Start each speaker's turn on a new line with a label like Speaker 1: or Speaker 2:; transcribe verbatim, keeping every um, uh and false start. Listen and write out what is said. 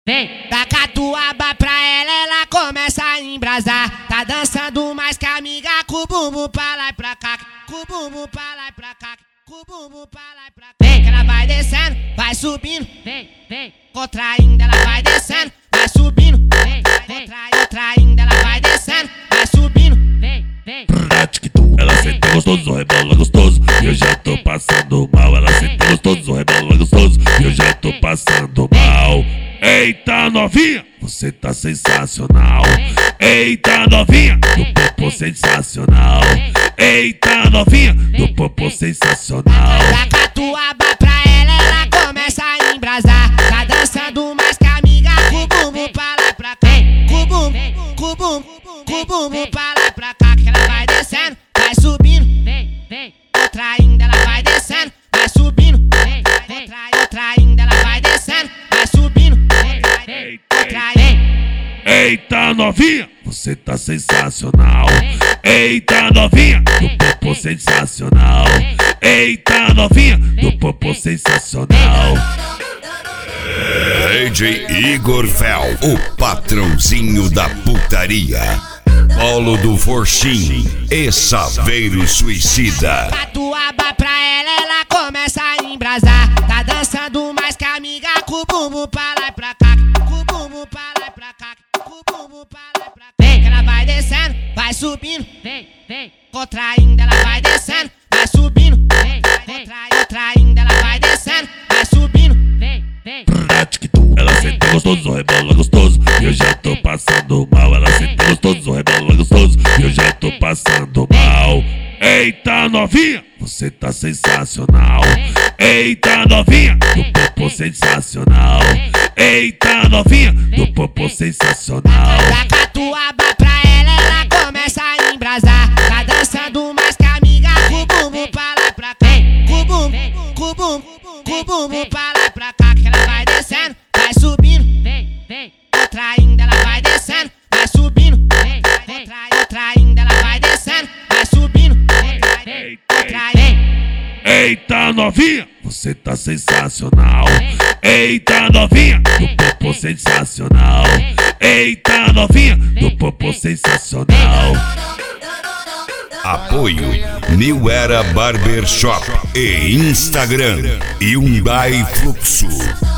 Speaker 1: vem. Da catuaba pra ela, ela começa a embrasar. Tá dançando mais que amiga, com o bumbum pra lá e pra cá. Com o bumbum pra lá e pra cá. Com o bumbum pra lá e pra cá. Vem, que ela vai descendo, vai subindo. Vem, vem. Contraindo, ela vai descendo, vai subindo. Vem, vem. Contraindo, ela vai descendo, vai subindo. Vem, vem.
Speaker 2: Ela senta gostoso, rebola gostoso, e eu já tô passando mal. Ela senta gostoso, rebola gostoso, e eu já tô passando mal. Eita novinha, você tá sensacional. Eita novinha, do popô sensacional. Eita novinha, do popô sensacional.
Speaker 1: Da catuaba pra ela, ela começa a embrasar. Tá dançando mais que amiga, com o bumbum pra lá e pra cá. Com o bumbum, com o bumbum, com o bumbum pra lá e pra cá. Que ela vai descendo, vai subindo. Vem, vem. Contraindo, ela vai descendo, vai subindo. Vem, vem. Contraindo, ela vai descendo, vai subindo. Vem, vem. Contraindo.
Speaker 2: Eita novinha, você tá sensacional. Eita novinha, do popô sensacional. Eita novinha, do popô sensacional.
Speaker 3: D J Igor Fel, o patrãozinho da putaria. Polo do Forchim e Saveiro Suicida.
Speaker 1: Catuaba pra ela, ela começa a embrasar. Tá dançando mais que amiga, com o bumbum pra lá e pra cá. Com o bumbum pra lá e pra cá. Com o bumbum pra lá e pra cá. Vem, que ela vai descendo, vai subindo. Vem, vem. Contraindo, ela vai descendo, vai subindo. Vem, vem. Contraindo, ela vai descendo, vai subindo. Vem, vem.
Speaker 2: Ela senta gostoso, rebola gostoso, e eu já tô passando mal. Ela senta gostoso, rebola gostoso, e eu já tô passando mal. Eita novinha, você tá sensacional. Eita novinha, do popô sensacional. Eita novinha, do popô sensacional.
Speaker 1: Da catuaba pra ela, ela começa a embrasar. Tá dançando mais que amiga, com o bumbum pra lá e pra cá. Com o bumbum, com o bumbum, com o bumbum pra lá e pra cá. Que ela vai descendo, vai subindo. Vem, vem. Contraindo, ela vai descendo, vai subindo. Vem, vem. Contraindo, ela vai descendo, vai subindo. Vem, vem. Contraindo.
Speaker 2: Eita novinha, você tá sensacional. Eita novinha, do popô sensacional. Eita novinha, do popô sensacional.
Speaker 3: Apoio New Era Barbershop e Instagram Hyundai Fluxo.